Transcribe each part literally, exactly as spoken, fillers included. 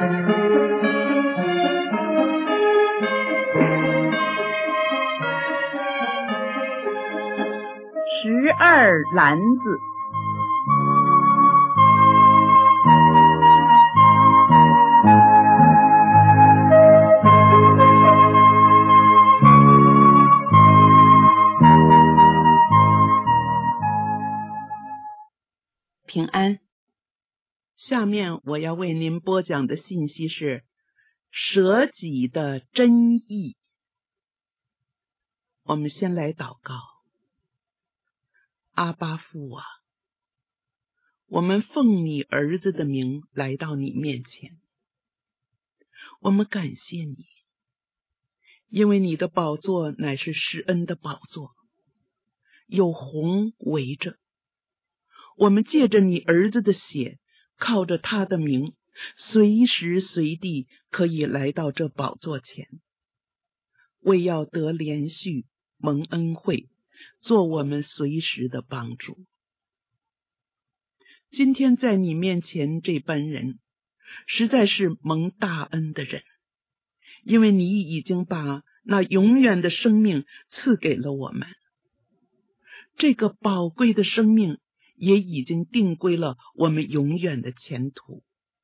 十二篮子。 平安。下面我要为您播讲的信息是舍己的真意。我们先来祷告。阿爸父啊，我们奉你儿子的名来到你面前，我们感谢你，因为你的宝座乃是施恩的宝座，有虹围着。我们借着你儿子的血，靠着他的名，随时随地可以来到这宝座前，为要得连续蒙恩惠，做我们随时的帮助。今天在你面前这班人，实在是蒙大恩的人，因为你已经把那永远的生命赐给了我们。这个宝贵的生命也已经定归了我们永远的前途。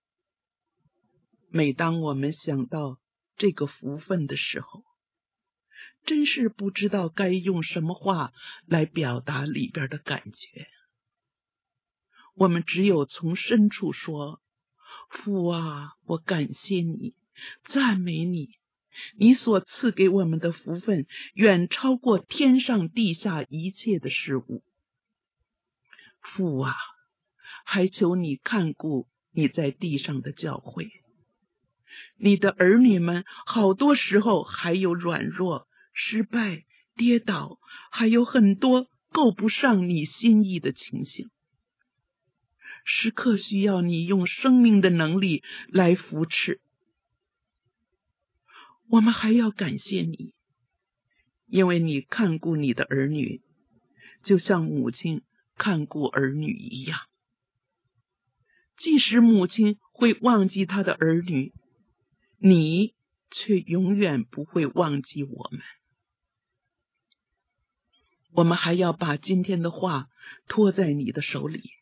每当我们想到这个福分的时候，真是不知道该用什么话来表达里边的感觉。我们只有从深处说，父啊，我感谢你，赞美你，你所赐给我们的福分远超过天上地下一切的事物。父啊，还求你看顾你在地上的教会，你的儿女们好多时候还有软弱、失败、跌倒，还有很多够不上你心意的情形，时刻需要你用生命的能力来扶持。我们还要感谢你，因为你看顾你的儿女，就像母亲看顾儿女一样。即使母亲会忘记她的儿女，你却永远不会忘记我们。我们还要把今天的话托在你的手里，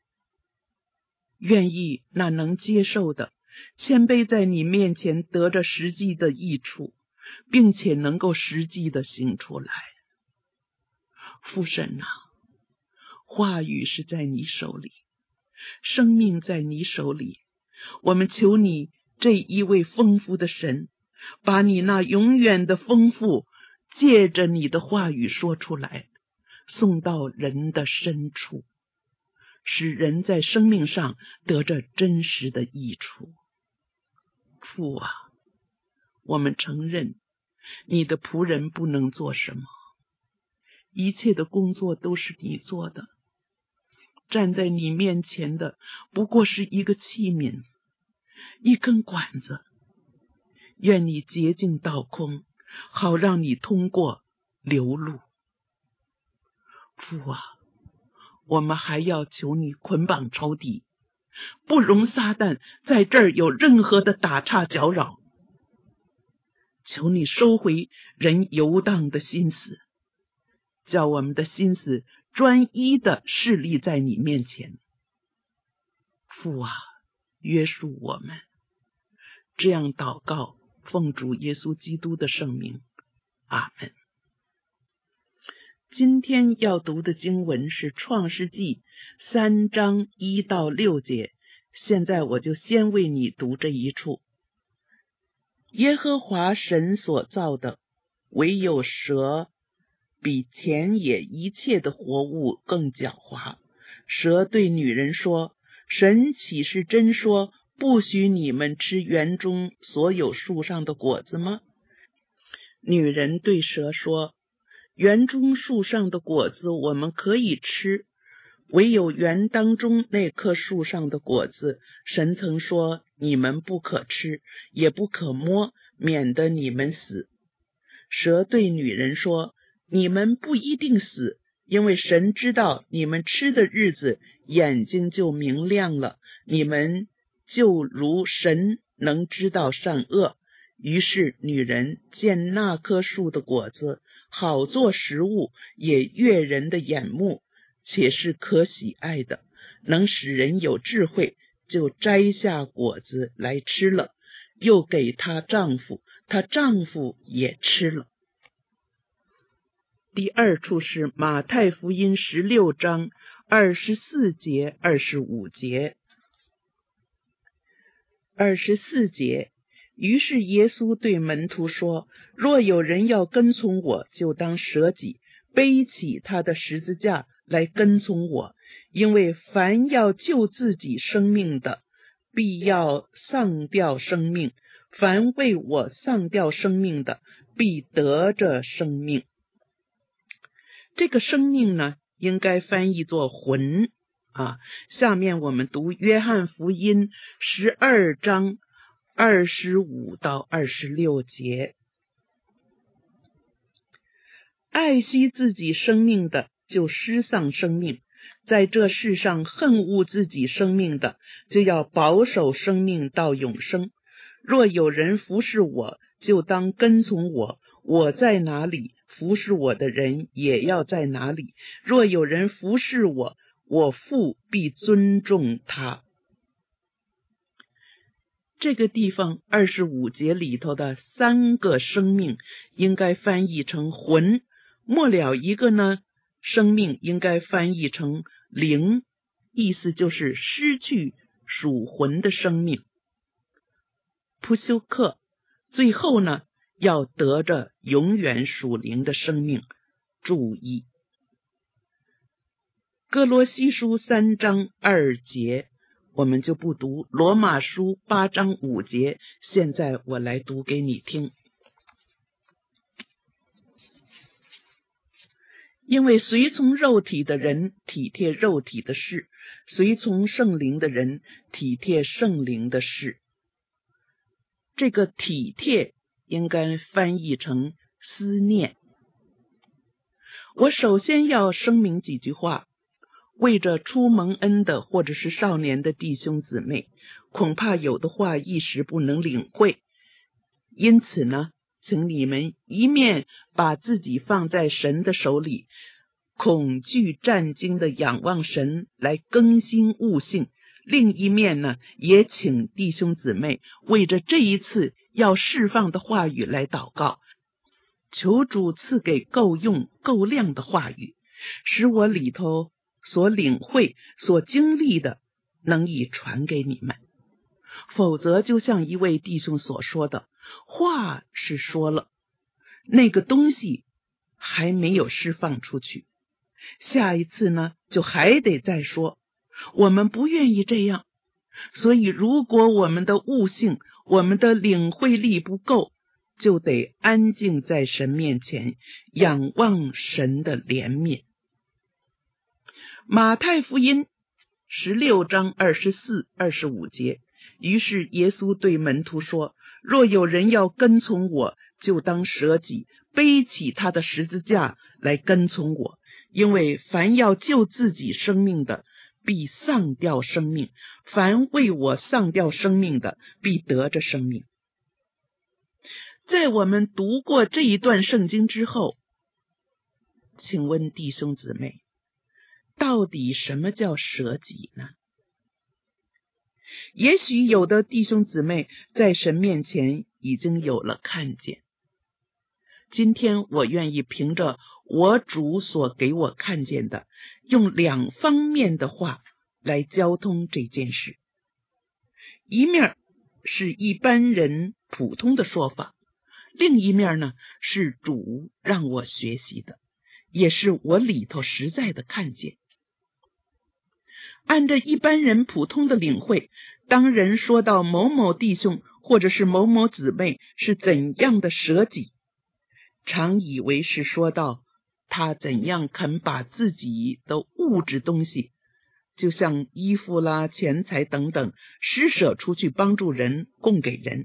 愿意那能接受的谦卑在你面前得着实际的益处，并且能够实际的行出来。父神啊，话语是在你手里，生命在你手里，我们求你这一位丰富的神，把你那永远的丰富借着你的话语说出来，送到人的深处，使人在生命上得着真实的益处。父啊，我们承认你的仆人不能做什么，一切的工作都是你做的，站在你面前的不过是一个器皿，一根管子，愿你洁净倒空，好让你通过流露。父啊，我们还要求你捆绑仇敌，不容撒旦在这儿有任何的打岔搅扰。求你收回人游荡的心思，叫我们的心思专一的侍立在你面前。父啊，约束我们。这样祷告，奉主耶稣基督的圣名，阿们。今天要读的经文是创世纪三章一到六节，现在我就先为你读这一处。耶和华神所造的，唯有蛇比田野一切的活物更狡猾。蛇对女人说，神岂是真说，不许你们吃园中所有树上的果子吗？女人对蛇说，园中树上的果子我们可以吃，唯有园当中那棵树上的果子，神曾说你们不可吃，也不可摸，免得你们死。蛇对女人说，你们不一定死，因为神知道你们吃的日子眼睛就明亮了，你们就如神能知道善恶。于是女人见那棵树的果子好做食物，也悦人的眼目，且是可喜爱的，能使人有智慧，就摘下果子来吃了，又给她丈夫，她丈夫也吃了。第二处是马太福音十六章二十四节、二十五节。二十四节，于是耶稣对门徒说：若有人要跟从我，就当舍己，背起他的十字架来跟从我。因为凡要救自己生命的，必要丧掉生命；凡为我丧掉生命的，必得着生命。这个生命呢，应该翻译作魂啊。下面我们读约翰福音十二章二十五到二十六节。爱惜自己生命的，就失丧生命；在这世上恨恶自己生命的，就要保守生命到永生。若有人服侍我，就当跟从我，我在哪里，服侍我的人也要在哪里。若有人服侍我，我父必尊重他。这个地方二十五节里头的三个生命应该翻译成魂，末了一个呢，生命应该翻译成灵，意思就是失去属魂的生命。普修克，最后呢，要得着永远属灵的生命。注意哥罗西书三章二节，我们就不读。罗马书八章五节，现在我来读给你听。因为随从肉体的人体贴肉体的事，随从圣灵的人体贴圣灵的事。这个体贴应该翻译成思念。我首先要声明几句话，为着初蒙恩的或者是少年的弟兄姊妹，恐怕有的话一时不能领会，因此呢，请你们一面把自己放在神的手里，恐惧战惊的仰望神来更新悟性，另一面呢，也请弟兄姊妹为着这一次要释放的话语来祷告，求主赐给够用够量的话语，使我里头所领会所经历的能以传给你们。否则就像一位弟兄所说的，话是说了，那个东西还没有释放出去，下一次呢就还得再说。我们不愿意这样，所以如果我们的悟性我们的领会力不够，就得安静在神面前，仰望神的怜悯。马太福音十六章二十四、二十五节，于是耶稣对门徒说：若有人要跟从我，就当舍己，背起他的十字架来跟从我。因为凡要救自己生命的，必丧掉生命；凡为我丧掉生命的，必得着生命。在我们读过这一段圣经之后，请问弟兄姊妹，到底什么叫舍己呢？也许有的弟兄姊妹在神面前已经有了看见，今天我愿意凭着我主所给我看见的，用两方面的话来交通这件事。一面是一般人普通的说法，另一面呢是主让我学习的，也是我里头实在的看见。按照一般人普通的领会，当人说到某某弟兄或者是某某姊妹是怎样的舍己，常以为是说到他怎样肯把自己的物质东西，就像衣服啦、钱财等等，施舍出去帮助人，供给人。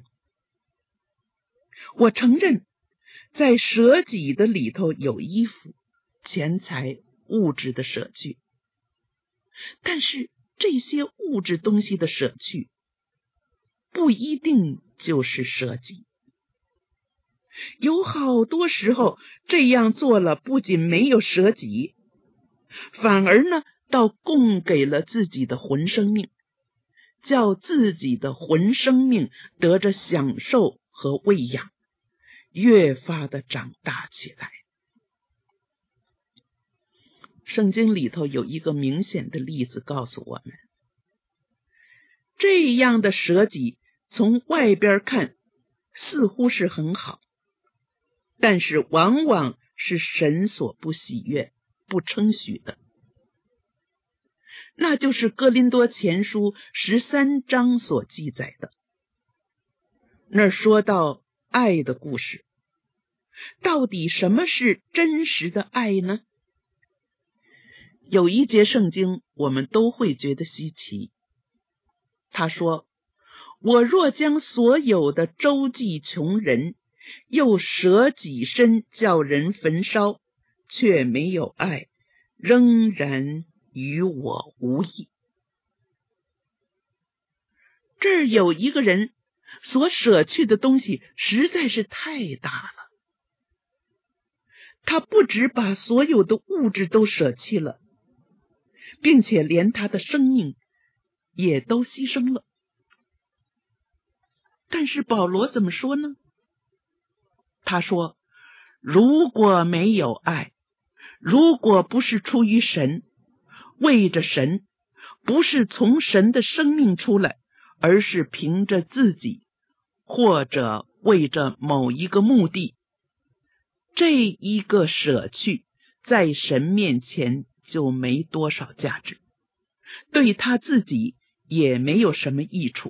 我承认在舍己的里头有衣服、钱财、物质的舍去，但是这些物质东西的舍去不一定就是舍己。有好多时候这样做了，不仅没有舍己，反而呢，倒供给了自己的魂生命，叫自己的魂生命得着享受和喂养，越发的长大起来。圣经里头有一个明显的例子告诉我们，这样的舍己从外边看似乎是很好，但是往往是神所不喜悦、不称许的。那就是哥林多前书十三章所记载的，那儿说到爱的故事。到底什么是真实的爱呢？有一节圣经我们都会觉得稀奇，他说，我若将所有的周济穷人，又舍己身叫人焚烧，却没有爱，仍然与我无益。这儿有一个人所舍去的东西实在是太大了，他不只把所有的物质都舍弃了，并且连他的生命也都牺牲了。但是保罗怎么说呢？他说，如果没有爱，如果不是出于神，为着神，不是从神的生命出来，而是凭着自己，或者为着某一个目的，这一个舍去在神面前就没多少价值，对他自己也没有什么益处。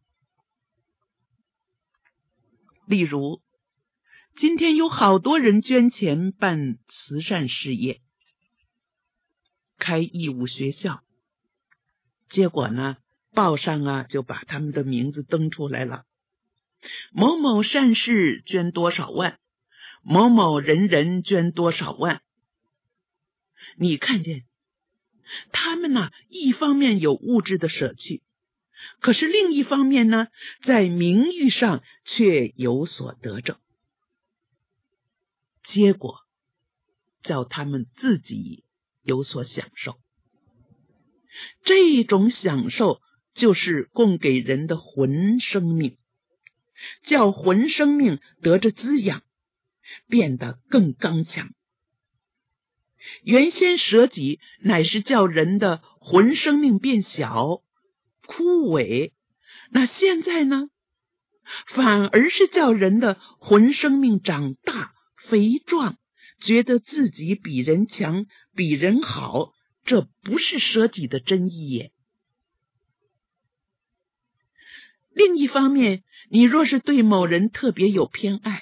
例如，今天有好多人捐钱办慈善事业，开义务学校，结果呢，报上啊就把他们的名字登出来了，某某善事捐多少万，某某人人捐多少万。你看见他们呢，一方面有物质的舍去，可是另一方面呢，在名誉上却有所得着，结果叫他们自己有所享受。这种享受就是供给人的魂生命，叫魂生命得着滋养，变得更刚强。原先舍己乃是叫人的魂生命变小枯萎，那现在呢，反而是叫人的魂生命长大肥壮，觉得自己比人强比人好，这不是舍己的真意耶。另一方面，你若是对某人特别有偏爱，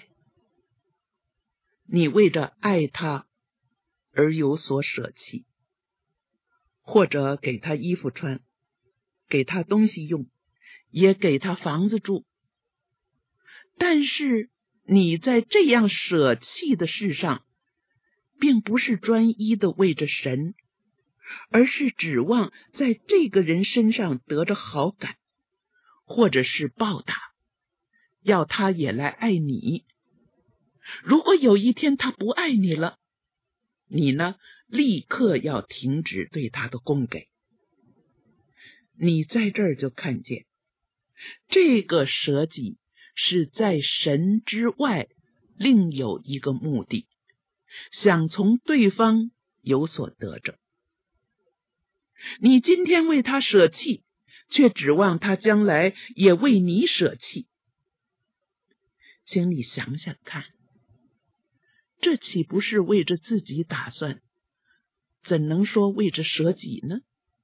你为着爱他而有所舍弃，或者给他衣服穿，给他东西用，也给他房子住，但是你在这样舍弃的事上，并不是专一的为着神，而是指望在这个人身上得着好感，或者是报答，要他也来爱你。如果有一天他不爱你了，你呢，立刻要停止对他的供给。你在这儿就看见，这个舍己是在神之外另有一个目的，想从对方有所得着。你今天为他舍弃，却指望他将来也为你舍弃。请你想想看，这岂不是为着自己打算？怎能说为着舍己呢？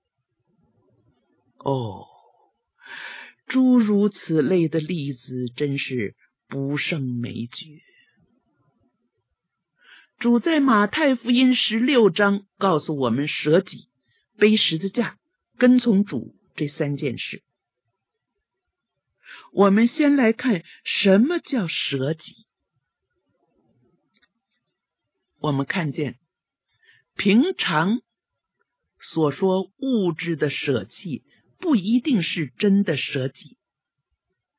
哦，诸如此类的例子真是不胜枚举。主在马太福音十六章告诉我们舍己、背十字架、跟从主这三件事。我们先来看什么叫舍己。我们看见平常所说物质的舍弃不一定是真的舍己，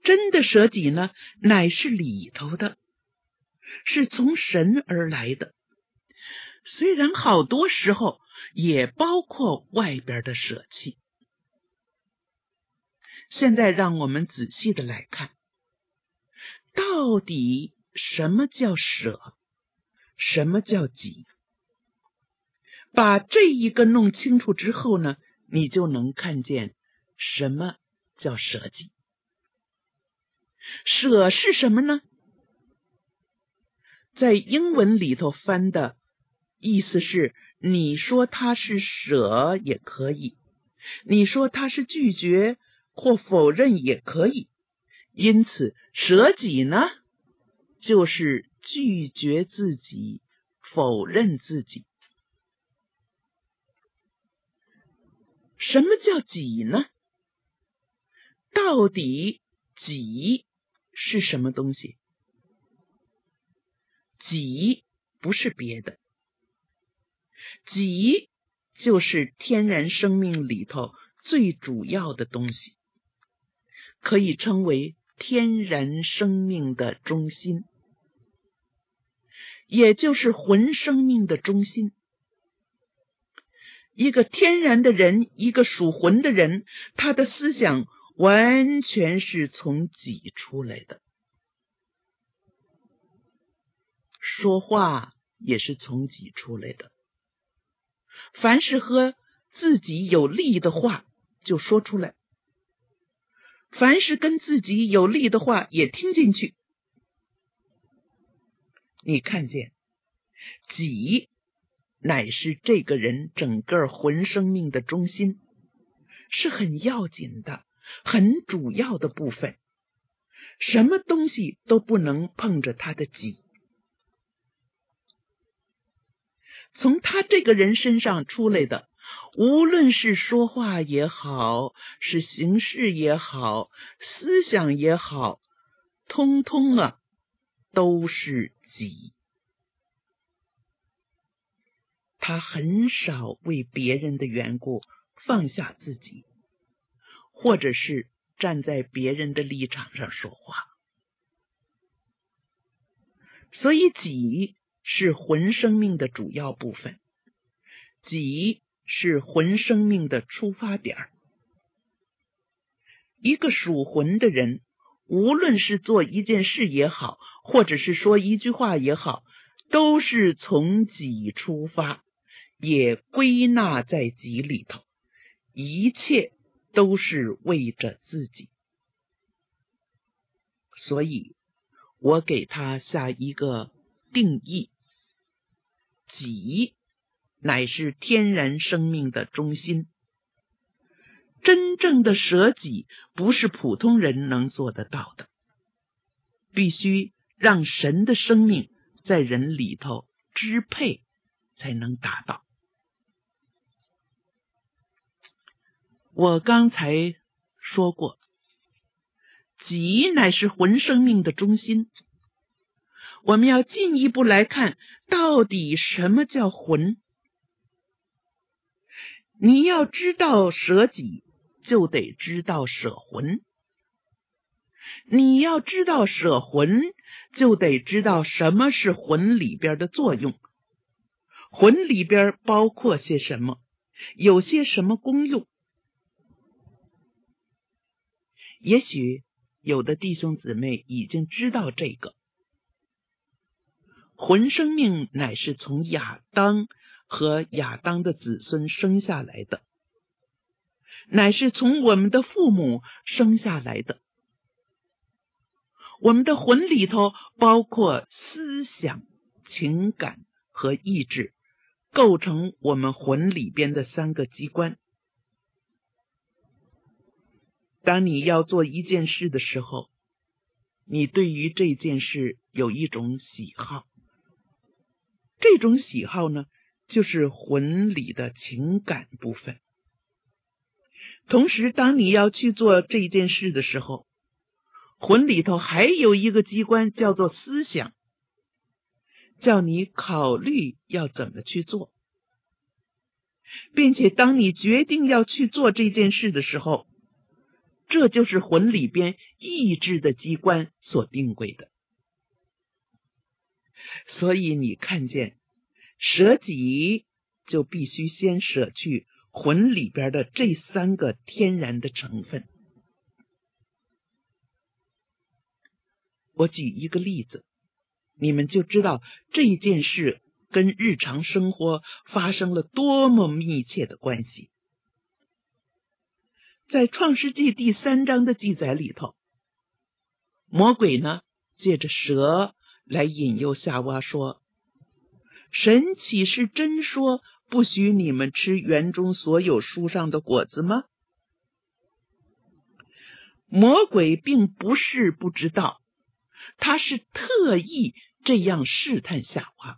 真的舍己呢，乃是里头的，是从神而来的。虽然好多时候也包括外边的舍弃。现在让我们仔细的来看，到底什么叫舍，什么叫己？把这一个弄清楚之后呢，你就能看见什么叫舍己。舍是什么呢？在英文里头翻的意思是，你说它是舍也可以，你说它是拒绝或否认也可以。因此舍己呢，就是拒绝自己，否认自己。什么叫己呢？到底己是什么东西？己不是别的，己就是天然生命里头最主要的东西，可以称为天然生命的中心，也就是魂生命的中心。一个天然的人，一个属魂的人，他的思想完全是从己出来的，说话也是从己出来的，凡是和自己有利的话就说出来，凡是跟自己有利的话也听进去。你看见己乃是这个人整个魂生命的中心，是很要紧的，很主要的部分，什么东西都不能碰着他的己。从他这个人身上出来的，无论是说话也好，是行事也好，思想也好，通通啊都是己。他很少为别人的缘故放下自己，或者是站在别人的立场上说话。所以己是魂生命的主要部分，己是魂生命的出发点。一个属魂的人，无论是做一件事也好，或者是说一句话也好，都是从己出发，也归纳在己里头，一切都是为着自己。所以我给他下一个定义，己乃是天然生命的中心。真正的舍己不是普通人能做得到的，必须让神的生命在人里头支配才能达到。我刚才说过，己乃是魂生命的中心。我们要进一步来看，到底什么叫魂？你要知道舍己，就得知道舍魂。你要知道舍魂，就得知道什么是魂里边的作用。魂里边包括些什么？有些什么功用？也许有的弟兄姊妹已经知道这个。魂生命乃是从亚当和亚当的子孙生下来的，乃是从我们的父母生下来的。我们的魂里头包括思想、情感和意志，构成我们魂里边的三个机关。当你要做一件事的时候，你对于这件事有一种喜好，这种喜好呢，就是魂里的情感部分。同时，当你要去做这件事的时候，魂里头还有一个机关叫做思想，叫你考虑要怎么去做，并且当你决定要去做这件事的时候， 这就是魂里边意志的机关所定规的。所以你看见舍己，就必须先舍去魂里边的这三个天然的成分。我举一个例子，你们就知道这件事跟日常生活发生了多么密切的关系。在创世纪第三章的记载里头，魔鬼呢借着蛇来引诱夏娃说，神岂是真说不许你们吃园中所有树上的果子吗？魔鬼并不是不知道，他是特意这样试探夏娃。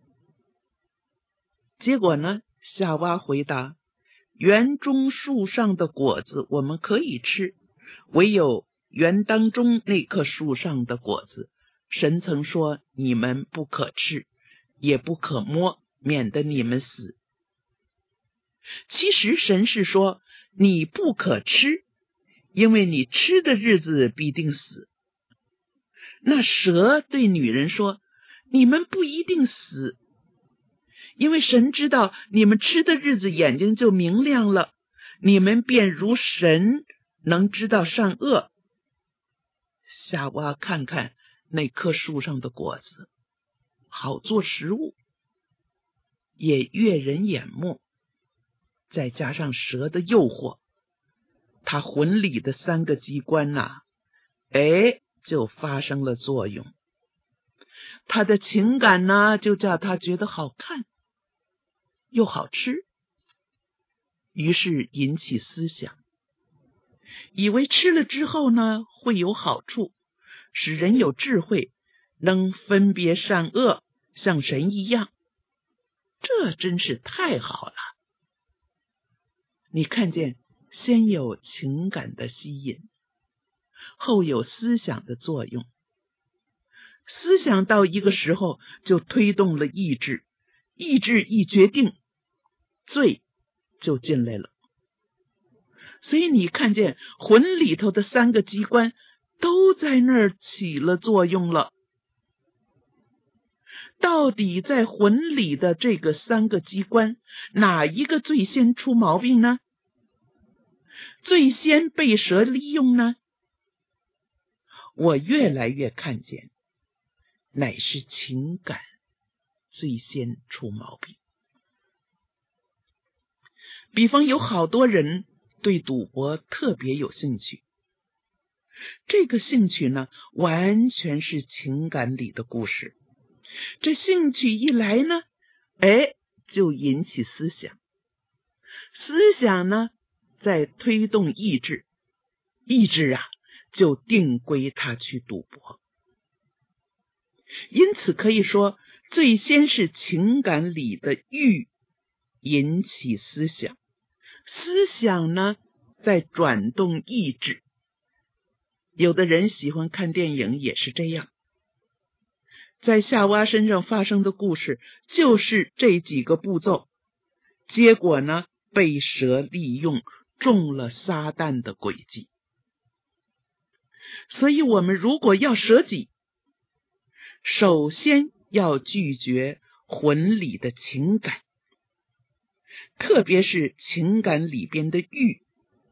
结果呢，夏娃回答，园中树上的果子我们可以吃，唯有园当中那棵树上的果子，神曾说你们不可吃，也不可摸，免得你们死。其实神是说你不可吃，因为你吃的日子必定死。那蛇对女人说，你们不一定死，因为神知道你们吃的日子眼睛就明亮了，你们便如神，能知道善恶。夏娃看看那棵树上的果子，好做食物，也悦人眼目，再加上蛇的诱惑，他魂里的三个机关呐、啊，哎，就发生了作用。他的情感呢，就叫他觉得好看又好吃，于是引起思想，以为吃了之后呢会有好处，使人有智慧，能分别善恶，像神一样。这真是太好了。你看见先有情感的吸引，后有思想的作用，思想到一个时候就推动了意志，意志一决定，罪就进来了。所以你看见魂里头的三个机关都在那儿起了作用了。到底在魂里的这个三个机关，哪一个最先出毛病呢？最先被蛇利用呢？我越来越看见，乃是情感最先出毛病。比方有好多人对赌博特别有兴趣，这个兴趣呢，完全是情感里的故事。这兴趣一来呢，哎，就引起思想，思想呢再推动意志，意志啊就定规他去赌博。因此可以说，最先是情感里的欲引起思想，思想呢再转动意志。有的人喜欢看电影也是这样，在夏娃身上发生的故事就是这几个步骤，结果呢被蛇利用，中了撒旦的诡计。所以我们如果要舍己，首先要拒绝魂里的情感，特别是情感里边的欲。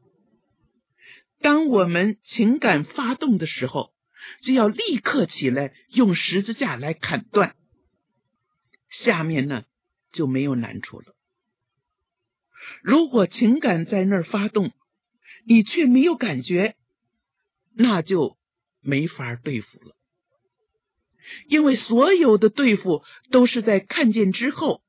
当我们情感发动的时候，就要立刻起来用十字架来砍断，下面呢就没有难处了。如果情感在那儿发动，你却没有感觉，那就没法对付了。因为所有的对付都是在看见之后，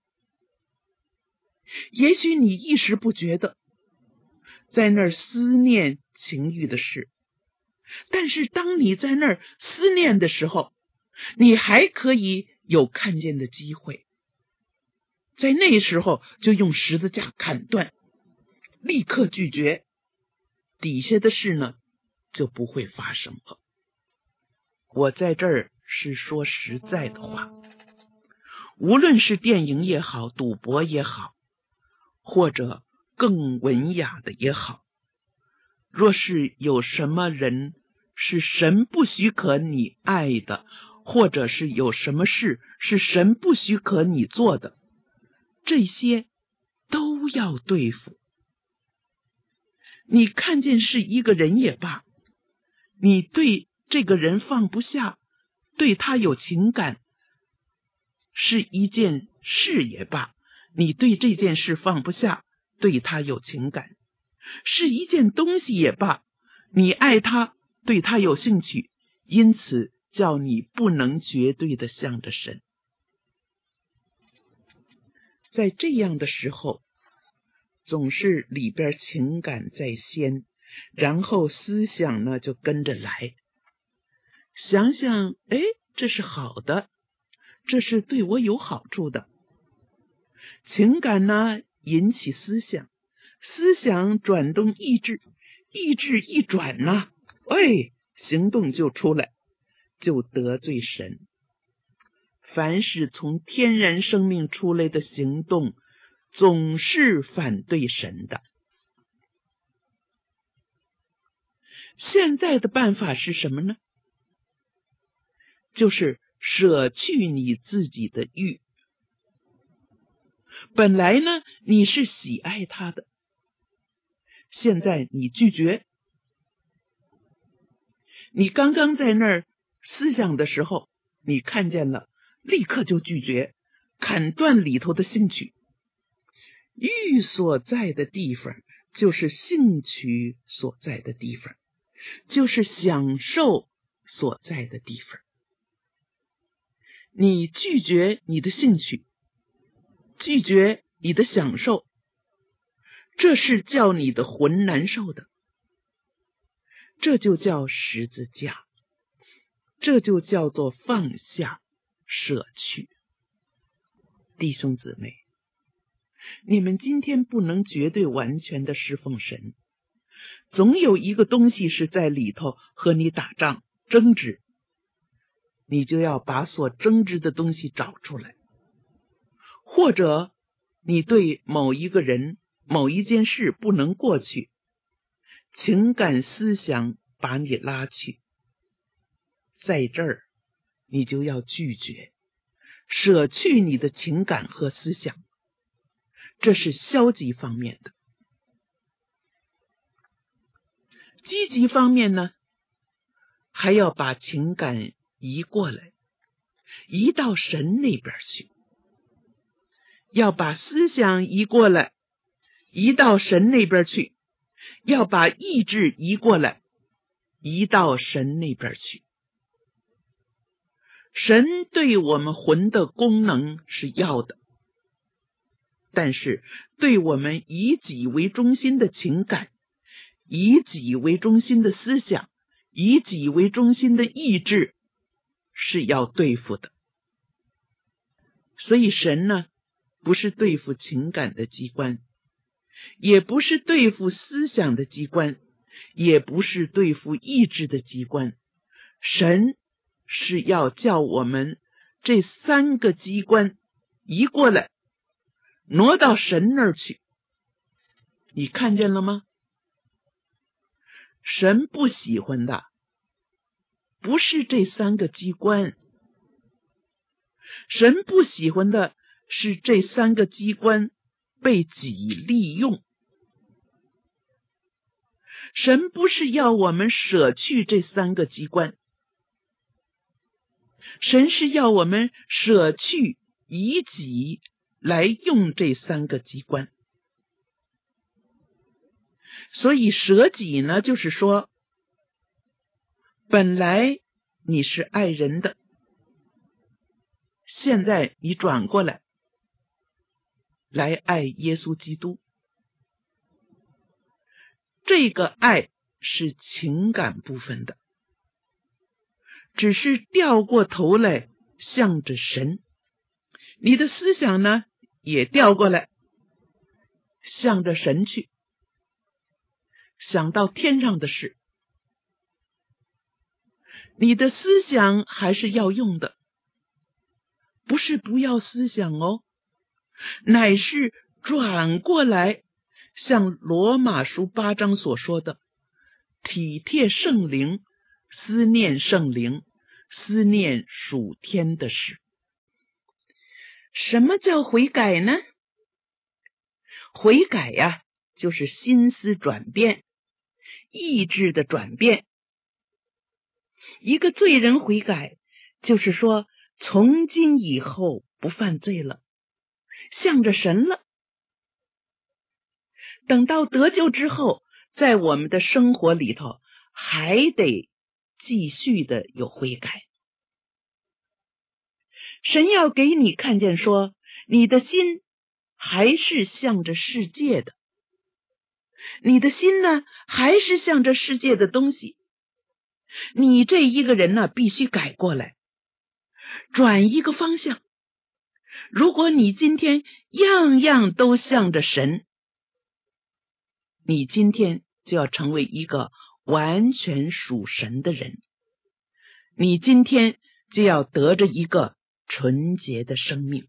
也许你一时不觉得，在那儿思念情欲的事，但是当你在那儿思念的时候，你还可以有看见的机会，在那时候就用十字架砍断，立刻拒绝，底下的事呢就不会发生了。我在这儿是说实在的话，无论是电影也好，赌博也好，或者更文雅的也好， 若是有什么人是神不许可你爱的，或者是有什么事是神不许可你做的，这些都要对付。你看见是一个人也罢，你对这个人放不下，对他有情感，是一件事也罢，你对这件事放不下，对他有情感，是一件东西也罢，你爱他，对他有兴趣，因此叫你不能绝对的向着神。在这样的时候，总是里边情感在先，然后思想呢就跟着来。想想，哎，这是好的，这是对我有好处的。情感呢引起思想，思想转动意志，意志一转呢，哎，行动就出来，就得罪神。凡是从天然生命出来的行动，总是反对神的。现在的办法是什么呢？就是舍去你自己的欲。本来呢，你是喜爱他的，现在你拒绝。你刚刚在那儿思想的时候，你看见了，立刻就拒绝，砍断里头的兴趣。欲所在的地方，就是兴趣所在的地方，就是享受所在的地方。你拒绝你的兴趣，拒绝你的享受，这是叫你的魂难受的，这就叫十字架，这就叫做放下舍去。弟兄姊妹，你们今天不能绝对完全的侍奉神，总有一个东西是在里头和你打仗争执，你就要把所争执的东西找出来。或者你对某一个人某一件事不能过去，情感思想把你拉去，在这儿你就要拒绝，舍去你的情感和思想，这是消极方面的。积极方面呢，还要把情感移过来，移到神那边去，要把思想移过来，移到神那边去，要把意志移过来，移到神那边去。神对我们魂的功能是要的，但是对我们以己为中心的情感，以己为中心的思想，以己为中心的意志是要对付的。所以神呢，不是对付情感的机关，也不是对付思想的机关，也不是对付意志的机关。神是要叫我们这三个机关移过来，挪到神那儿去。你看见了吗？神不喜欢的不是这三个机关，神不喜欢的是这三个机关被己利用。神不是要我们舍去这三个机关，神是要我们舍去以己来用这三个机关。所以舍己呢，就是说本来你是爱人的，现在你转过来来爱耶稣基督。这个爱是情感部分的，只是掉过头来向着神。你的思想呢也掉过来向着神去，想到天上的事。你的思想还是要用的，不是不要思想哦，乃是转过来，像罗马书八章所说的， 体贴圣灵，思念圣灵，思念属天的事。什么叫悔改呢？悔改呀、啊，就是心思转变，意志的转变。一个罪人悔改，就是说从今以后不犯罪了，向着神了。等到得救之后，在我们的生活里头还得继续的有悔改。神要给你看见说，你的心还是向着世界的，你的心呢还是向着世界的东西。你这一个人呢必须改过来，转一个方向。如果你今天样样都向着神，你今天就要成为一个完全属神的人，你今天就要得着一个纯洁的生命。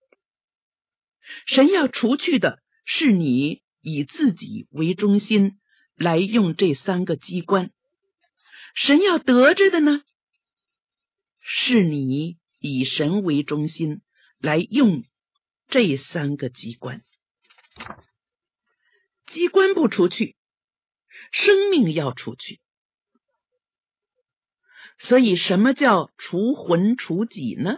神要除去的是你以自己为中心来用这三个机关，神要得着的呢，是你以神为中心来用这三个机关。机关不出去，生命要出去。所以什么叫除魂除己呢？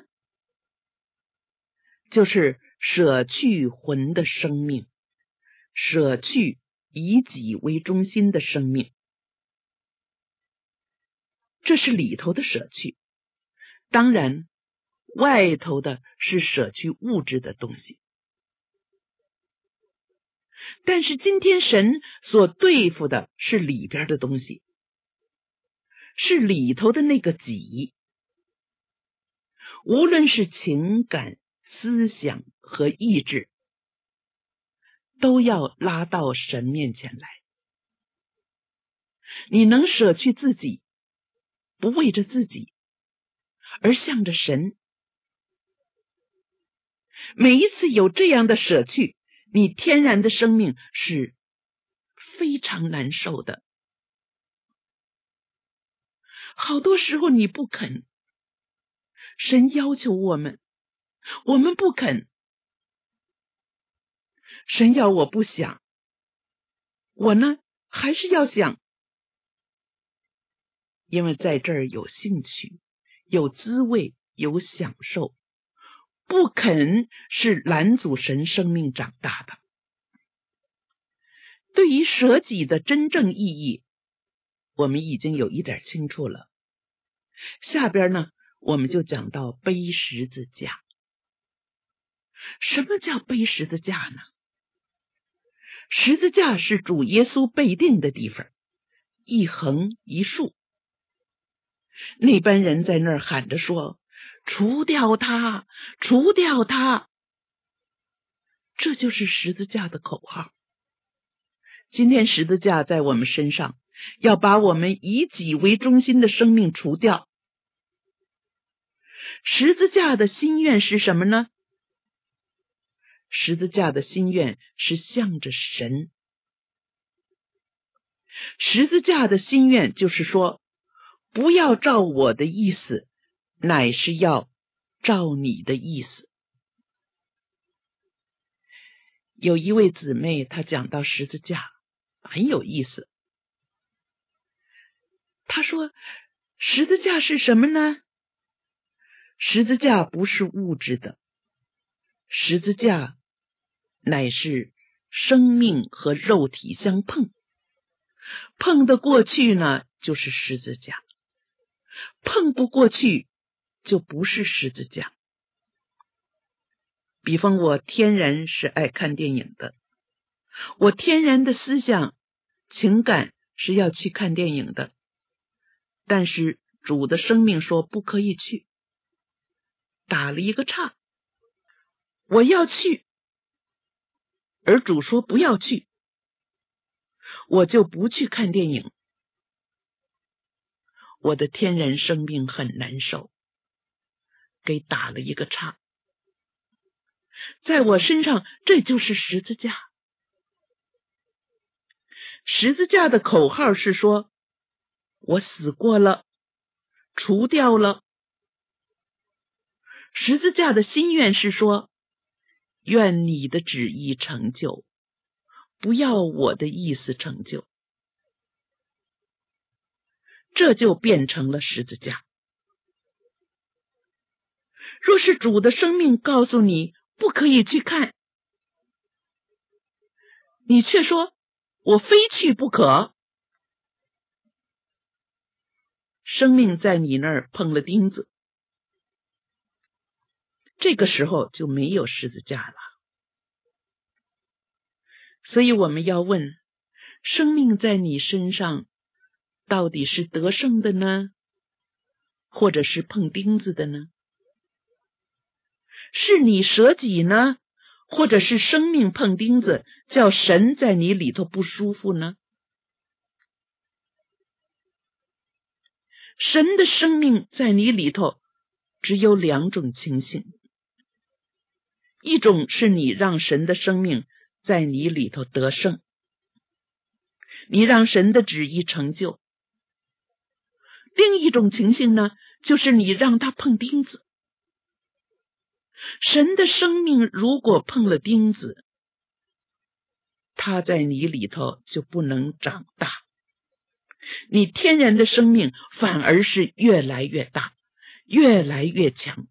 就是舍去魂的生命，舍去以己为中心的生命。这是里头的舍去，当然外头的是舍去物质的东西。但是今天神所对付的是里边的东西，是里头的那个己。无论是情感、思想和意志，都要拉到神面前来。你能舍去自己，不为着自己，而向着神。每一次有这样的舍去，你天然的生命是非常难受的。好多时候你不肯，神要求我们，我们不肯。神要我不想，我呢还是要想，因为在这儿有兴趣，有滋味，有享受。不肯是拦阻神生命长大的。对于舍己的真正意义，我们已经有一点清楚了。下边呢，我们就讲到背十字架。什么叫背十字架呢？十字架是主耶稣被钉的地方，一横一竖。那班人在那儿喊着说，除掉它，除掉它。这就是十字架的口号。今天十字架在我们身上，要把我们以己为中心的生命除掉。十字架的心愿是什么呢？十字架的心愿是向着神。十字架的心愿就是说，不要照我的意思，乃是要照你的意思。有一位姊妹，她讲到十字架很有意思。她说，十字架是什么呢？十字架不是物质的，十字架乃是生命和肉体相碰，碰得过去呢，就是十字架；碰不过去，就不是十字架。比方我天然是爱看电影的，我天然的思想、情感是要去看电影的，但是主的生命说不可以去，打了一个岔。我要去，而主说不要去，我就不去看电影。我的天然生命很难受，给打了一个岔。在我身上，这就是十字架。十字架的口号是说， 我死过了，除掉了。十字架的心愿是说，愿你的旨意成就，不要我的意思成就。这就变成了十字架。若是主的生命告诉你不可以去看，你却说我非去不可，生命在你那儿碰了钉子，这个时候就没有十字架了。所以我们要问，生命在你身上到底是得胜的呢，或者是碰钉子的呢？是你舍己呢，或者是生命碰钉子，叫神在你里头不舒服呢？神的生命在你里头只有两种情形，一种是你让神的生命在你里头得胜，你让神的旨意成就；另一种情形呢，就是你让他碰钉子。神的生命如果碰了钉子，他在你里头就不能长大，你天然的生命反而是越来越大，越来越强。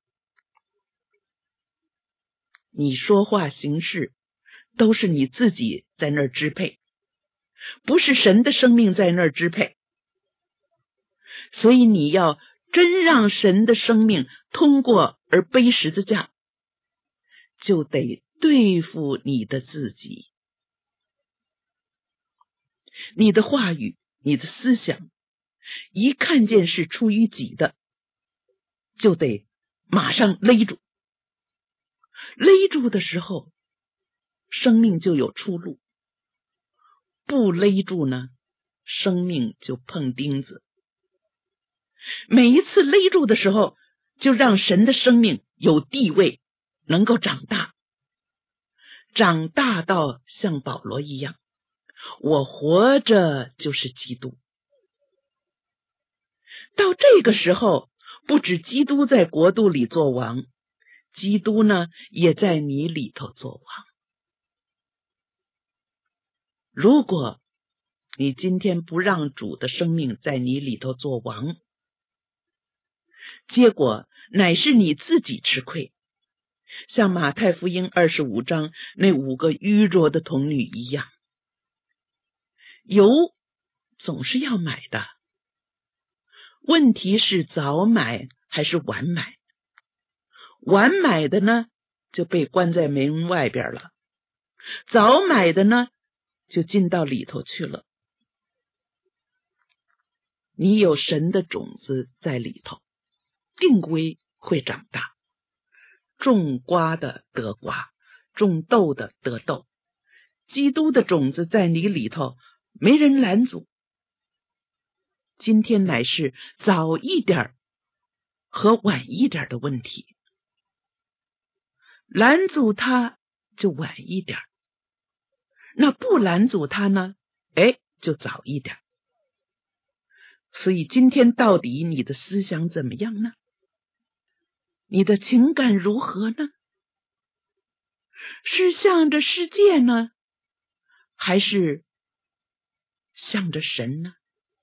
你说话行事都是你自己在那儿支配，不是神的生命在那儿支配。所以你要真让神的生命通过而背十字架，就得对付你的自己。你的话语，你的思想，一看见是出于己的，就得马上勒住。勒住的时候，生命就有出路；不勒住呢，生命就碰钉子。每一次勒住的时候，就让神的生命有地位，能够长大，长大到像保罗一样，我活着就是基督。到这个时候，不止基督在国度里做王，基督呢也在你里头做王。如果你今天不让主的生命在你里头做王，结果乃是你自己吃亏，像马太福音二十五章那五个愚拙的童女一样。油总是要买的，问题是早买还是晚买？晚买的呢，就被关在门外边了；早买的呢，就进到里头去了。你有神的种子在里头，定规会长大。种瓜的得瓜，种豆的得豆。基督的种子在你里头，没人拦阻。今天乃是早一点和晚一点的问题，拦阻他就晚一点，那不拦阻他呢，哎，就早一点。所以今天到底你的思想怎么样呢？你的情感如何呢？是向着世界呢，还是向着神呢？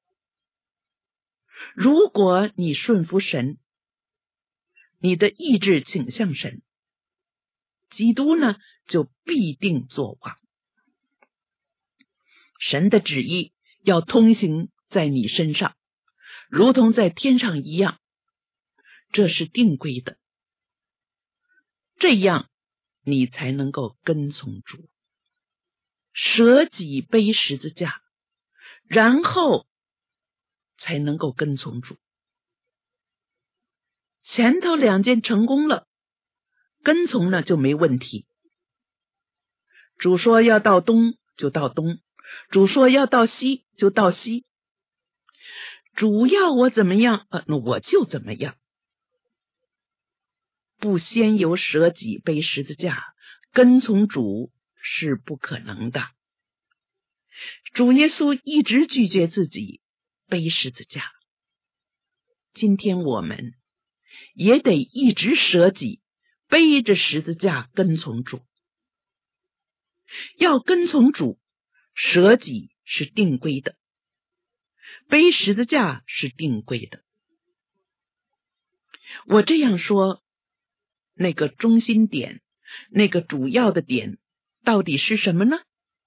如果你顺服神，你的意志倾向神，基督呢就必定作王。神的旨意要通行在你身上，如同在天上一样，这是定规的。这样你才能够跟从主，舍己背十字架，然后才能够跟从主。前头两件成功了，跟从呢就没问题。主说要到东就到东，主说要到西就到西，主要我怎么样，呃，那我就怎么样。不先由舍己背十字架，跟从主是不可能的。主耶稣一直拒绝自己， 背十字架。今天我们也得一直舍己，背着十字架跟从主。要跟从主，舍己是定规的，背十字架是定规的。我这样说，那个中心点，那个主要的点到底是什么呢？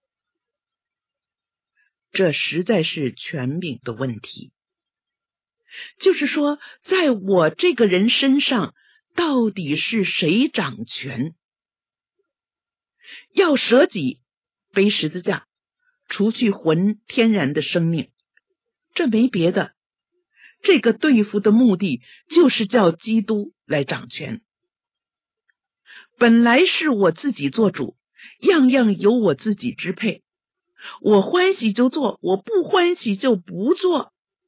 这实在是权柄的问题。就是说，在我这个人身上，到底是谁掌权？要舍己，背十字架，除去魂天然的生命，这没别的。这个对付的目的就是叫基督来掌权。本来是我自己做主，样样由我自己支配，我欢喜就做，我不欢喜就不做。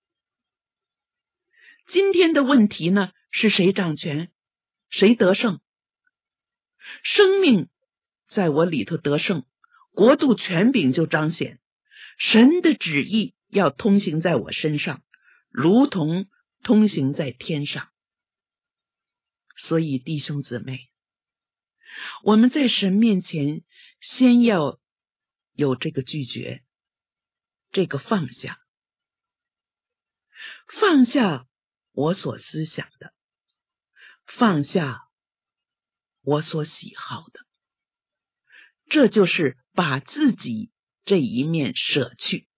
今天的问题呢，是谁掌权，谁得胜？生命在我里头得胜，国度权柄就彰显，神的旨意要通行在我身上，如同通行在天上。所以弟兄姊妹，我们在神面前先要有这个拒绝，这个放下，放下我所思想的，放下我所喜好的，这就是把自己这一面舍去。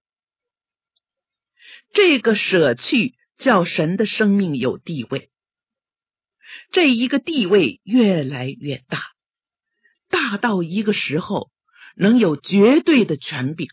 这个舍去叫神的生命有地位，这一个地位越来越大，大到一个时候能有绝对的权柄。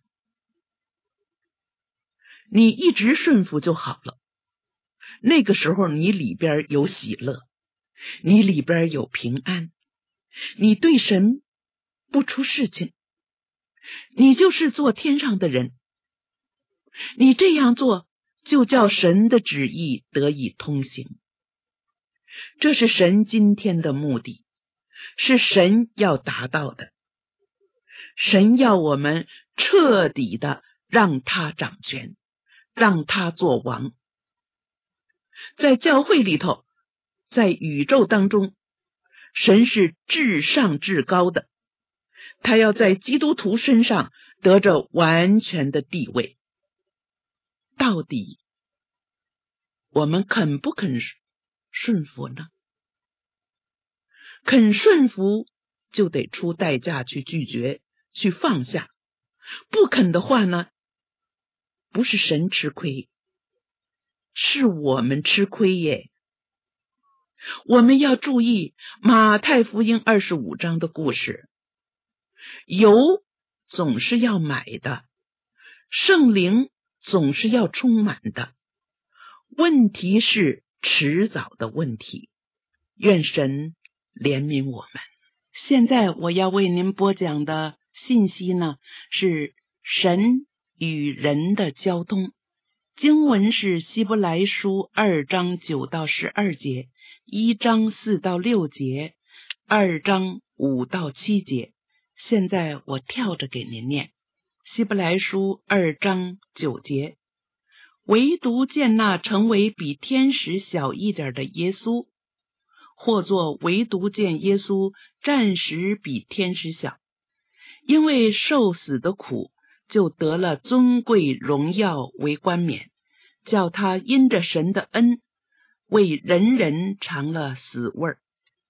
你一直顺服就好了，那个时候你里边有喜乐，你里边有平安，你对神不出事情，你就是做天上的人。你这样做就叫神的旨意得以通行。这是神今天的目的，是神要达到的。神要我们彻底的让他掌权，让他做王。在教会里头，在宇宙当中，神是至上至高的，他要在基督徒身上得着完全的地位。到底我们肯不肯顺服呢？肯顺服就得出代价去拒绝，去放下。不肯的话呢，不是神吃亏，是我们吃亏耶。我们要注意马太福音二十五章的故事，油总是要买的，圣灵总是要充满的，问题是迟早的问题。愿神怜悯我们。现在我要为您播讲的信息呢，是神与人的交通。经文是希伯来书二章九到十二节，一章四到六节，二章五到七节。现在我跳着给您念。希伯来书二章九节，唯独见那成为比天使小一点的耶稣，或作唯独见耶稣暂时比天使小，因为受死的苦，就得了尊贵荣耀为冠冕，叫他因着神的恩，为人人尝了死味儿。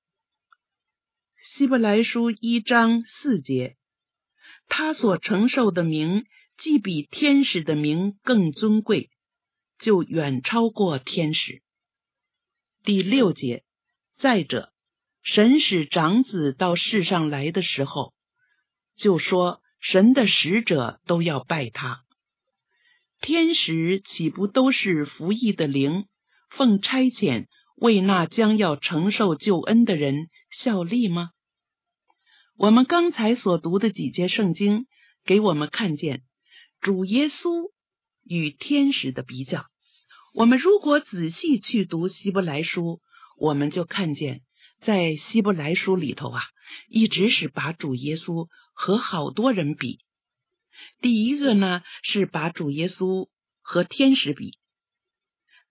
希伯来书一章四节，他所承受的名，既比天使的名更尊贵，就远超过天使。第六节，再者，神使长子到世上来的时候，就说神的使者都要拜他。天使岂不都是服役的灵，奉差遣为那将要承受救恩的人效力吗？我们刚才所读的几节圣经给我们看见主耶稣与天使的比较。我们如果仔细去读希伯来书，我们就看见在希伯来书里头啊，一直是把主耶稣和好多人比。第一个呢，是把主耶稣和天使比，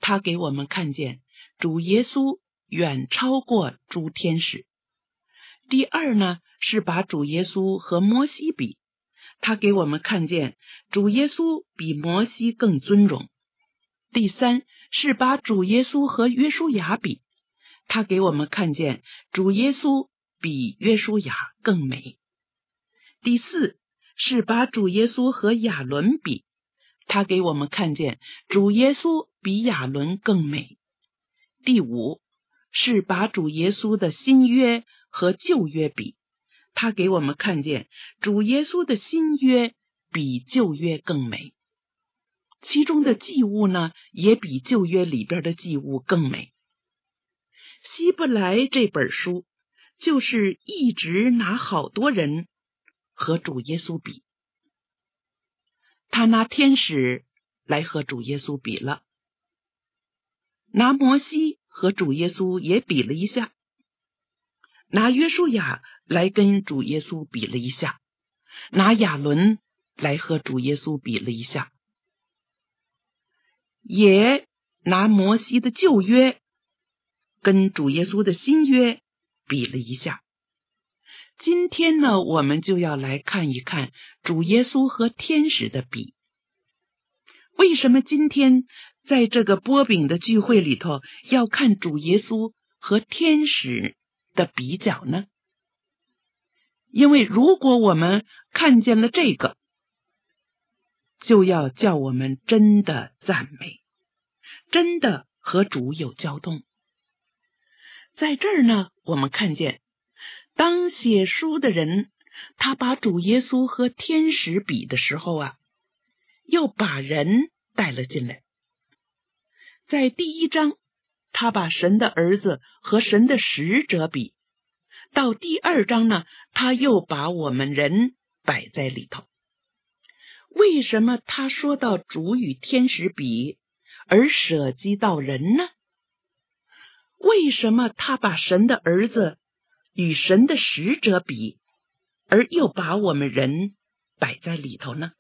他给我们看见主耶稣远超过诸天使。第二呢，是把主耶稣和摩西比，他给我们看见主耶稣比摩西更尊荣。第三是把主耶稣和约书亚比，他给我们看见主耶稣比约书亚更美。第四是把主耶稣和亚伦比，他给我们看见主耶稣比亚伦更美。第五是把主耶稣的新约和旧约比，他给我们看见主耶稣的新约比旧约更美，其中的祭物呢，也比旧约里边的祭物更美。希伯来这本书就是一直拿好多人和主耶稣比，他拿天使来和主耶稣比了，拿摩西和主耶稣也比了一下，拿约书亚来跟主耶稣比了一下，拿亚伦来和主耶稣比了一下，也拿摩西的旧约跟主耶稣的新约比了一下。今天呢，我们就要来看一看主耶稣和天使的比。为什么今天在这个波饼的聚会里头要看主耶稣和天使的比较呢？因为如果我们看见了这个，就要叫我们真的赞美，真的和主有交通。在这儿呢，我们看见当写书的人他把主耶稣和天使比的时候啊，又把人带了进来。在第一章他把神的儿子和神的使者比，到第二章呢，他又把我们人摆在里头。为什么他说到主与天使比而舍己到人呢？为什么他把神的儿子与神的使者比，而又把我们人摆在里头呢？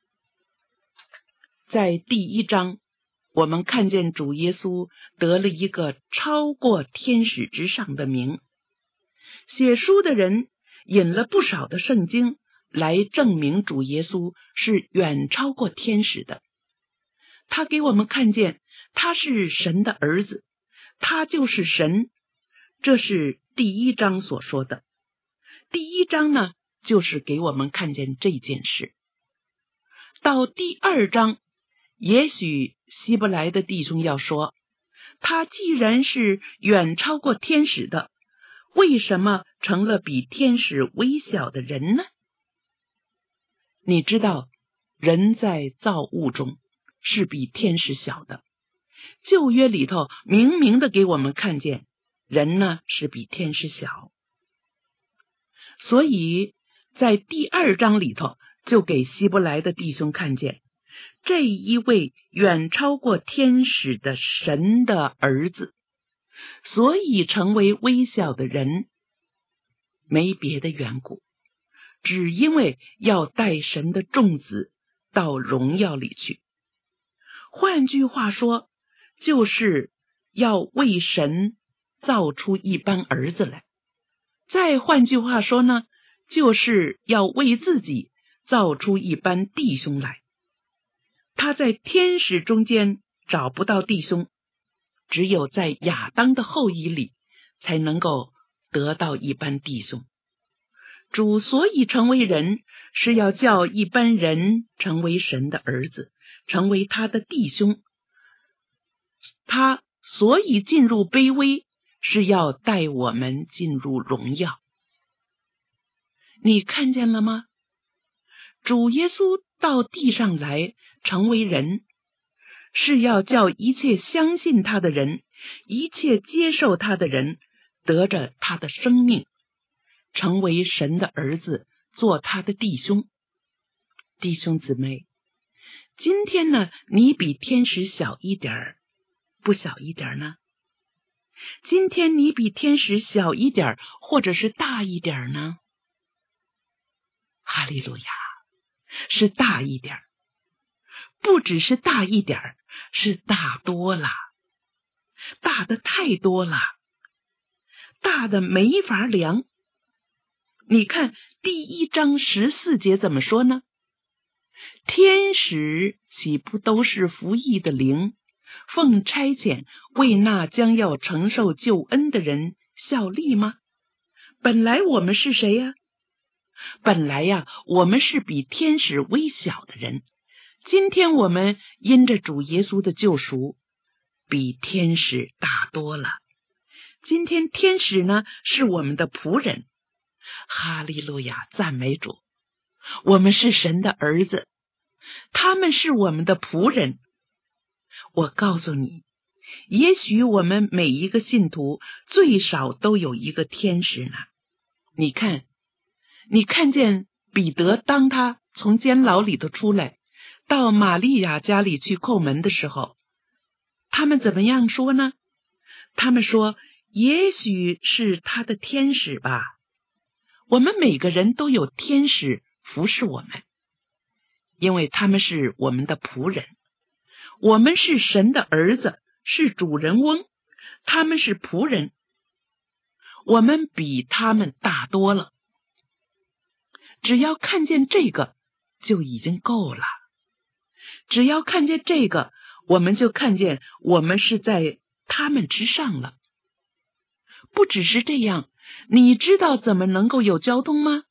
在第一章我们看见主耶稣得了一个超过天使之上的名，写书的人引了不少的圣经来证明主耶稣是远超过天使的。他给我们看见他是神的儿子，他就是神，这是第一章所说的。第一章呢，就是给我们看见这件事。到第二章，也许希伯来的弟兄要说，他既然是远超过天使的，为什么成了比天使微小的人呢？你知道，人在造物中是比天使小的。旧约里头明明的给我们看见，人呢是比天使小。所以在第二章里头就给希伯来的弟兄看见，这一位远超过天使的神的儿子，所以成为微小的人，没别的缘故，只因为要带神的众子到荣耀里去。换句话说，就是要为神造出一班儿子来。再换句话说呢，就是要为自己造出一班弟兄来。他在天使中间找不到弟兄，只有在亚当的后裔里才能够得到一班弟兄。主所以成为人，是要叫一般人成为神的儿子，成为他的弟兄。他所以进入卑微，是要带我们进入荣耀。你看见了吗？主耶稣到地上来成为人，是要叫一切相信他的人，一切接受他的人得着他的生命，成为神的儿子，做他的弟兄。弟兄姊妹，今天呢，你比天使小一点儿，不小一点呢？今天你比天使小一点或者是大一点呢？哈利路亚，是大一点，不只是大一点，是大多了。 大的太多了，大的没法量。你看第一章十四节怎么说呢？天使岂不都是服役的灵，奉差遣为那将要承受救恩的人效力吗？本来我们是谁呀？本来呀，我们是比天使微小的人。今天我们因着主耶稣的救赎，比天使大多了。今天天使呢，是我们的仆人。哈利路亚，赞美主！我们是神的儿子，他们是我们的仆人。我告诉你，也许我们每一个信徒最少都有一个天使呢。你看，你看见彼得当他从监牢里头出来，到玛利亚家里去叩门的时候，他们怎么样说呢？他们说，也许是他的天使吧。我们每个人都有天使服侍我们，因为他们是我们的仆人。我们是神的儿子，是主人翁，他们是仆人，我们比他们大多了。只要看见这个就已经够了，只要看见这个，我们就看见我们是在他们之上了。不只是这样，你知道怎么能够有交通吗？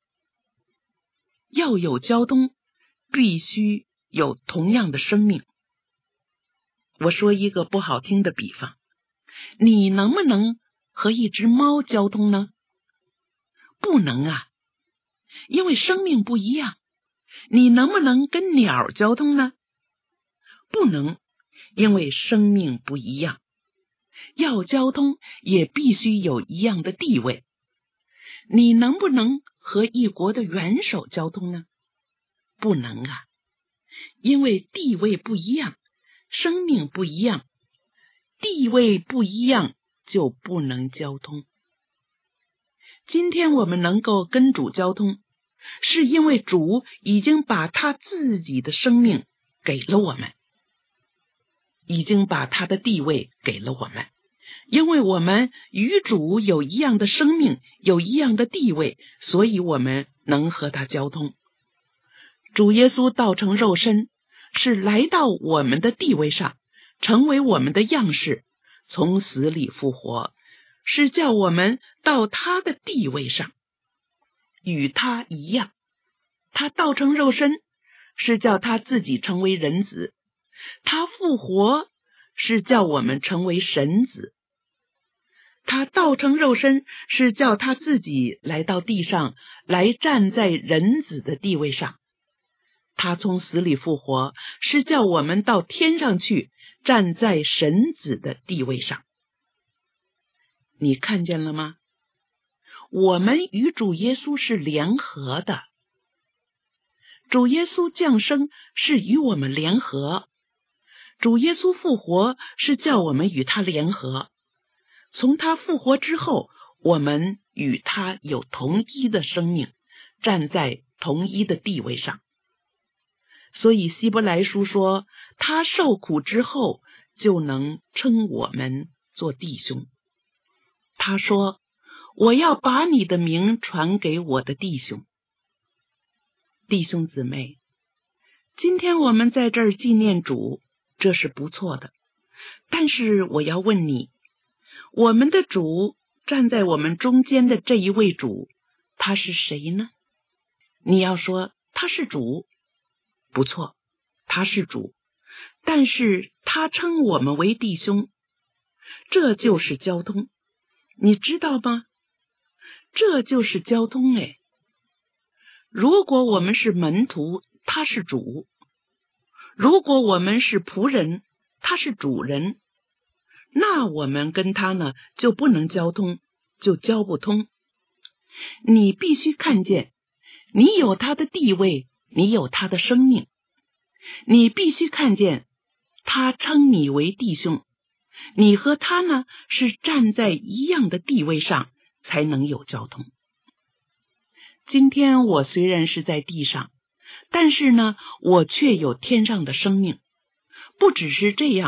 要有交通，必须有同样的生命。我说一个不好听的比方，你能不能和一只猫交通呢？不能啊，因为生命不一样。你能不能跟鸟交通呢？不能，因为生命不一样。要交通也必须有一样的地位。你能不能和一国的元首交通呢？不能啊，因为地位不一样，生命不一样，地位不一样就不能交通。今天我们能够跟主交通，是因为主已经把他自己的生命给了我们，已经把他的地位给了我们。因为我们与主有一样的生命，有一样的地位，所以我们能和他交通。主耶稣道成肉身，是来到我们的地位上，成为我们的样式，从死里复活，是叫我们到他的地位上，与他一样。他道成肉身，是叫他自己成为人子；他复活，是叫我们成为神子。他道成肉身，是叫他自己来到地上，来站在人子的地位上。他从死里复活，是叫我们到天上去，站在神子的地位上。你看见了吗？我们与主耶稣是联合的。主耶稣降生是与我们联合，主耶稣复活是叫我们与他联合。从他复活之后，我们与他有同一的生命，站在同一的地位上。所以希伯来书说，他受苦之后就能称我们做弟兄。他说，我要把你的名传给我的弟兄。弟兄姊妹，今天我们在这儿纪念主，这是不错的。但是我要问你，我们的主站在我们中间的这一位主，他是谁呢？你要说他是主，不错，他是主，但是他称我们为弟兄，这就是交通，你知道吗？这就是交通哎。如果我们是门徒，他是主；如果我们是仆人，他是主人，那我们跟他呢就不能交通，就交不通。你必须看见，你有他的地位，你有他的生命，你必须看见他称你为弟兄，你和他呢是站在一样的地位上，才能有交通。今天我虽然是在地上，但是呢我却有天上的生命。不只是这样，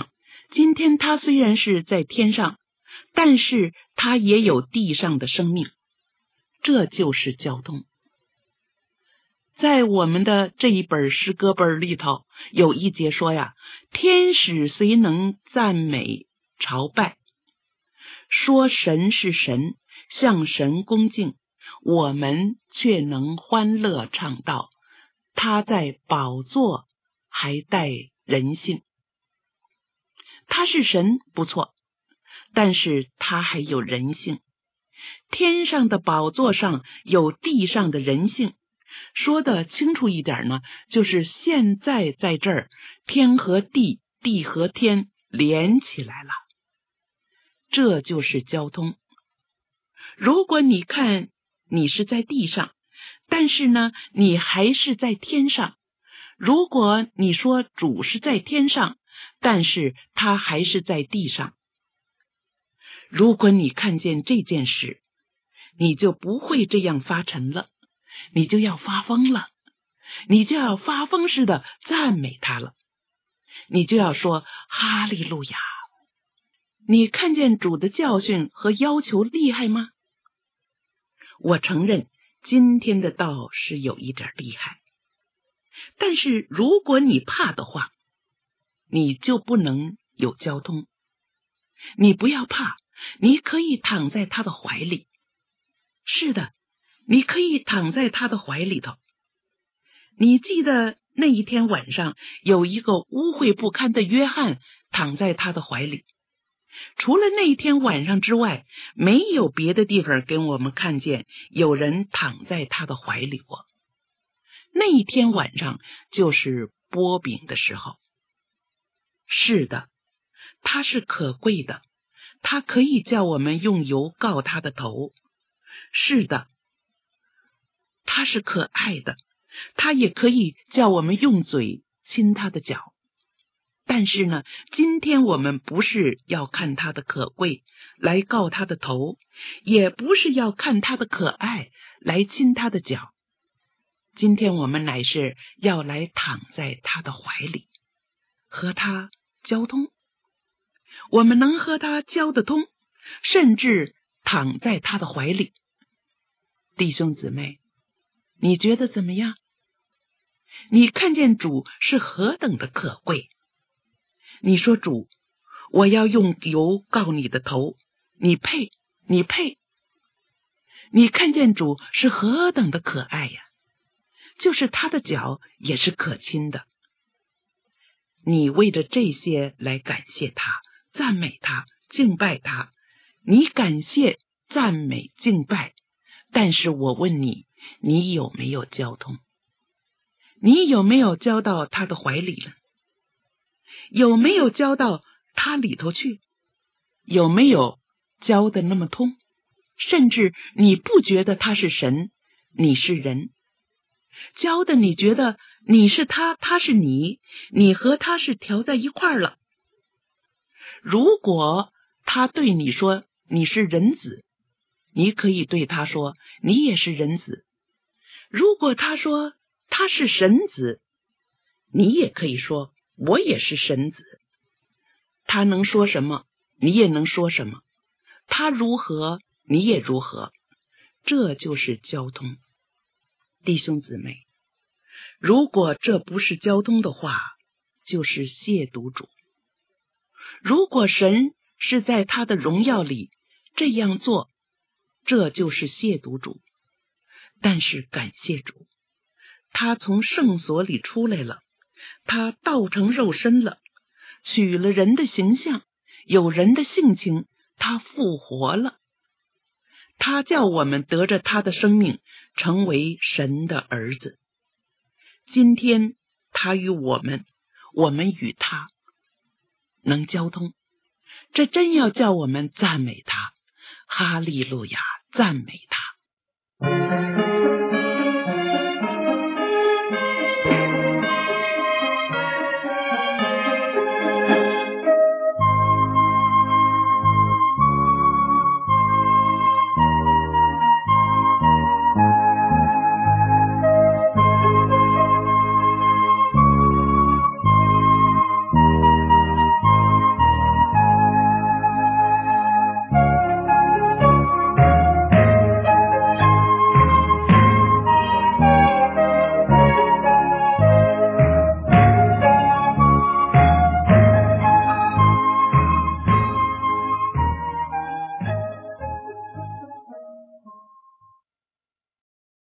今天他虽然是在天上，但是他也有地上的生命，这就是交通。在我们的这一本诗歌本里头，有一节说呀，天使虽能赞美朝拜，说神是神，向神恭敬，我们却能欢乐唱道，他在宝座还带人性。他是神不错，但是他还有人性。天上的宝座上有地上的人性，说的清楚一点呢，就是现在在这儿，天和地，地和天连起来了，这就是交通。如果你看你是在地上，但是呢你还是在天上，如果你说主是在天上，但是他还是在地上，如果你看见这件事，你就不会这样发沉了，你就要发疯了，你就要发疯似的赞美他了，你就要说哈利路亚。你看见主的教训和要求厉害吗？我承认今天的道是有一点厉害，但是如果你怕的话，你就不能有交通。你不要怕，你可以躺在他的怀里。是的，你可以躺在他的怀里头。你记得那一天晚上，有一个污秽不堪的约翰躺在他的怀里。除了那一天晚上之外，没有别的地方给我们看见有人躺在他的怀里过。那一天晚上就是剥饼的时候。是的，他是可贵的，他可以叫我们用油膏他的头。是的，他是可爱的，他也可以叫我们用嘴亲他的脚。但是呢，今天我们不是要看他的可贵来告他的头，也不是要看他的可爱来亲他的脚。今天我们乃是要来躺在他的怀里，和他交通。我们能和他交得通，甚至躺在他的怀里。弟兄姊妹，你觉得怎么样？你看见主是何等的可贵？你说主，我要用油膏你的头，你配，你配。你看见主是何等的可爱呀，就是他的脚也是可亲的。你为着这些来感谢他，赞美他，敬拜他。你感谢、赞美、敬拜，但是我问你，你有没有交通？你有没有交到他的怀里了？有没有交到他里头去？有没有交的那么通？甚至你不觉得他是神，你是人，交的你觉得你是他，他是你，你和他是调在一块儿了。如果他对你说你是人子，你可以对他说你也是人子。如果他说他是神子，你也可以说我也是神子。他能说什么，你也能说什么。他如何，你也如何。这就是交通。弟兄姊妹，如果这不是交通的话，就是亵渎主。如果神是在他的荣耀里这样做，这就是亵渎主。但是感谢主，他从圣所里出来了，他道成肉身了，取了人的形象，有人的性情，他复活了。他叫我们得着他的生命，成为神的儿子。今天他与我们，我们与他能交通，这真要叫我们赞美他，哈利路亚，赞美他。